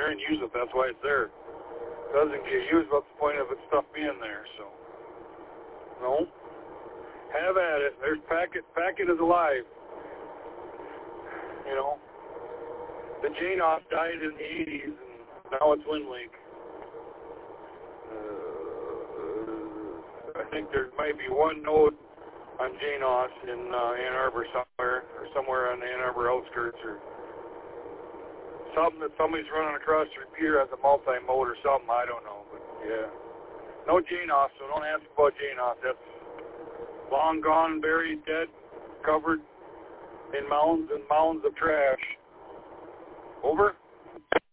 there and use it. That's why it's there. If it doesn't get used, what's the point of its stuff being there? So, no. Have at it. There's Packet. Packet is alive. You know. The Janoff died in the 80s, and now it's Wind Lake. I think there might be one node on Janoff in Ann Arbor somewhere, or somewhere on the Ann Arbor outskirts, or something that somebody's running across the repeater as a multi-mode or something. I don't know, but yeah. No Janoff, so don't ask about Janoff. That's long gone, buried, dead, covered in mounds and mounds of trash. Over?